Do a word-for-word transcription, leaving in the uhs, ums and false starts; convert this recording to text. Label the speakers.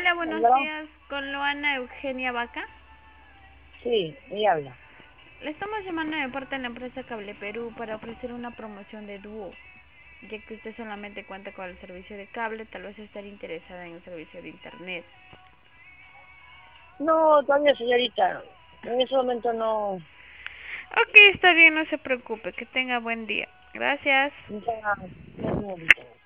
Speaker 1: Hola, buenos
Speaker 2: ¿Aló?
Speaker 1: días. Con Loana Eugenia Vaca.
Speaker 2: Sí, ella habla.
Speaker 1: Le estamos llamando de parte de la empresa Cable Perú para ofrecer una promoción de dúo, ya que usted solamente cuenta con el servicio de cable, tal vez estaría interesada en el servicio de internet.
Speaker 2: No, todavía señorita, en ese momento no,
Speaker 1: Ok, está bien, no se preocupe. Que tenga buen día. Gracias.
Speaker 2: ya, ya señorita.